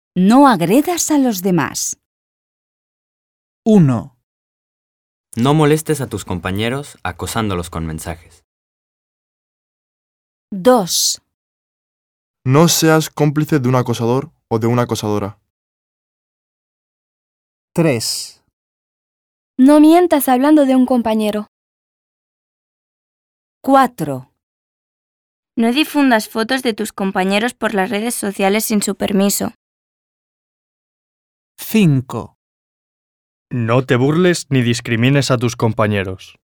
No agredas a los demás. 1, No molestes a tus compañeros acosándolos con mensajes. 2, No seas cómplice de un acosador o de una acosadora. 3, No mientas hablando de un compañero. 4, No difundas fotos de tus compañeros por las redes sociales sin su permiso. 5. No te burles ni discrimines a tus compañeros.